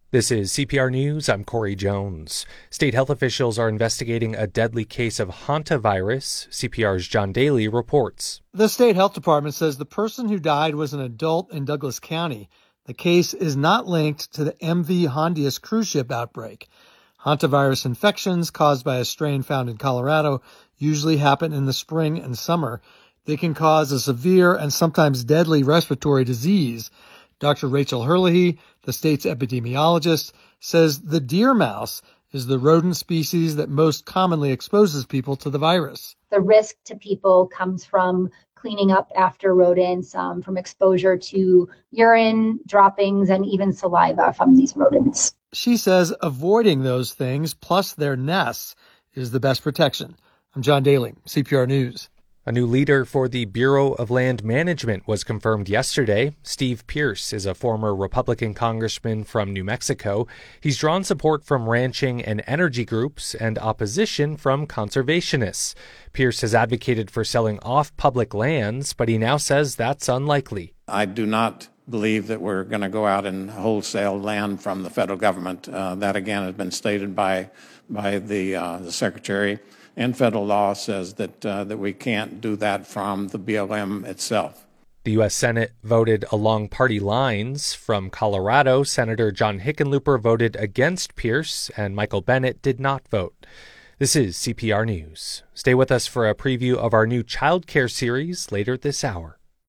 This is CPR News. I'm Corey Jones. State health officials are investigating a deadly case of hantavirus. CPR's John Daly reports. The state health department says the person who died was an adult in Douglas County. The case is not linked to the MV Hondius cruise ship outbreak. Hantavirus infections caused by a strain found in Colorado usually happen in the spring and summer. They can cause a severe and sometimes deadly respiratory disease. Dr. Rachel Herlihy, the state's epidemiologist, says the deer mouse is the rodent species that most commonly exposes people to the virus. The risk to people comes from cleaning up after rodents, from exposure to urine, droppings, and even saliva from these rodents. She says avoiding those things, plus their nests, is the best protection. I'm John Daly, CPR News. A new leader for the Bureau of Land Management was confirmed yesterday. Steve Pearce is a former Republican congressman from New Mexico. He's drawn support from ranching and energy groups and opposition from conservationists. Pearce has advocated for selling off public lands, but he now says that's unlikely. I do not believe that we're going to go out and wholesale land from the federal government. That, again, has been stated by the Secretary. And federal law says that we can't do that from the BLM itself. The U.S. Senate voted along party lines. From Colorado, Senator John Hickenlooper voted against Pearce, and Michael Bennet did not vote. This is CPR News. Stay with us for a preview of our new child care series later this hour.